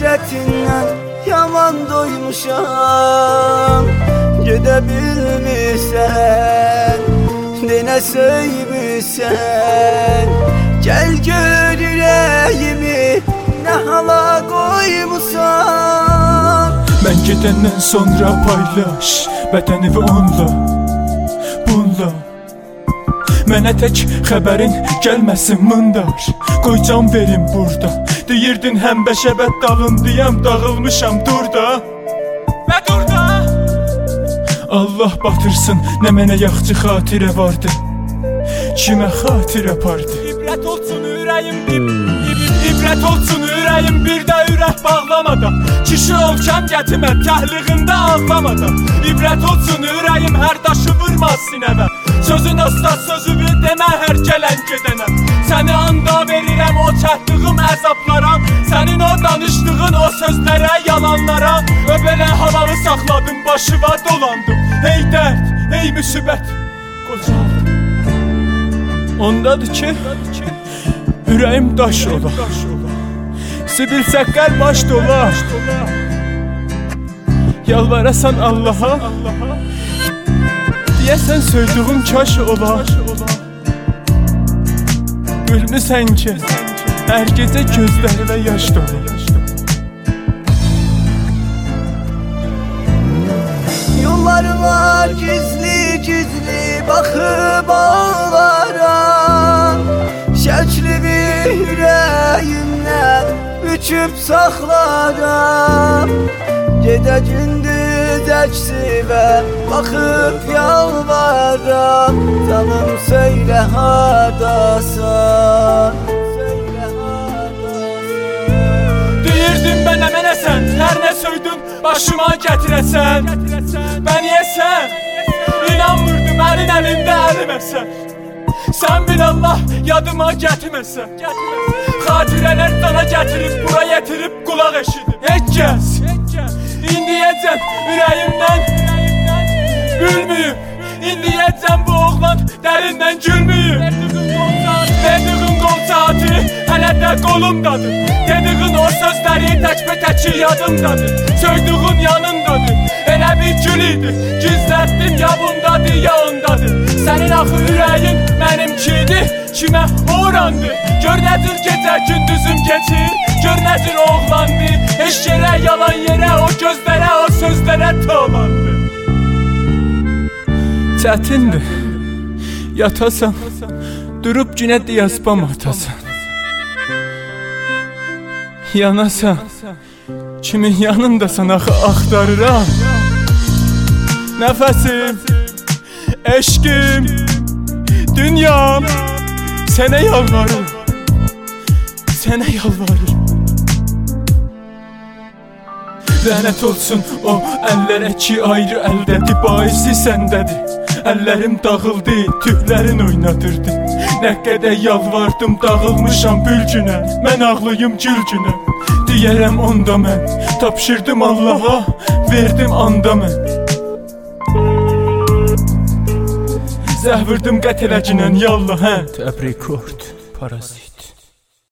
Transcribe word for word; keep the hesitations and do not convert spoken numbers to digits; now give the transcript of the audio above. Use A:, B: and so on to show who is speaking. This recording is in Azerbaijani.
A: həsrətindən yaman doymuşam. Gedə bilmirsən, denə söymüsən. Gəl gör ürəyimi nə hala qoymusan.
B: Mən gedəndən sonra paylaş bədəni və onunla, bununla. Mənə tək xəbərin gəlməsin mındar. Qoy can verim burada. Deyirdin həm bəşəbət dalındıyam, dağılmışam dur da. Və dur da. Allah batırsın, nə mənə yaxçı xatirə vardı, kimə xatirə apardı. İbrət olsun ürəyim, İbrət olsun ürəyim bir də ürək bağlamadan. Kişi olkəm gətimə təhliğində ağlamadan. İbrət olsun ürəyim hər daşı vurmaz sinəvə. Sözün asla sözümü demə hər gələn gedənə. Səni anda verirəm o çəkdığım əzablara. Sənin o danışdığın o sözlərə, yalanlara. Və belə havalı saxladım, başıva dolandım. Hey dərd, hey müsibət, qocaldım. Ondadır ki, ürəyim daş ola, sibil səqqəl baş dola. Yalvarasan Allaha, deyəsən söydüğüm kaş ola. Gülmüsən ki, hər gecə gözlərimə yaş dola.
A: Yollarıma gizli gizli baxıb ağlaram. Şəkli bir ürəyimdən büküb saxlaram. Gedə gündüz əksivə baxıb yalvaram. Canım söylə hardasan,
B: deyirdin mənə mənəsən, hər nə söydün başıma gətirəsən. Mən yəsən, inanmırdım əlin əlində əliməsən. Sən bil Allah yadıma gətirməsən. Xatirələr sana gətirib, bura yetirib qulaq eşidib. Heç kəs indiyəcəm ürəyimdən gülməyib. İndiyəcəm bu oğlan dərindən gülməyib. Verdiğin qol saati hələ də qolumdadır. Dediğin o sözləri təkbə-təki yadımdadır. Söydüğün yanındadır, elə bir gül idi. Gizlətdim ya bundadır ya ondadır. Sənin axı ürəyin mənimkidir, kimə orandı. Gör nədir gecə gündüzüm geçir, gör nədir oğlandı. Heç yerə yalan yerə o gözlərə o sözlərə tolandı. Çətindir, yatasan, durub günə diyaspam atasan. Yanasan, kimin yanındasan axı axtarıram. Nəfəsim, eşkim, dünyam, sənə yalvarır, sənə yalvarır. Lənət olsun o əllərə ki ayrı əldədir, baisi səndədir. Əllərim dağıldı, tüklərin oynadırdı. Nə qədər yalvardım, dağılmışam bülgünə. Mən ağlıyım gülgünə. Deyərəm onda mən, tapşırdım Allaha, verdim anda mən. Zəhvirdim qətləcinən yallah hə. Təbrik ord, parazit.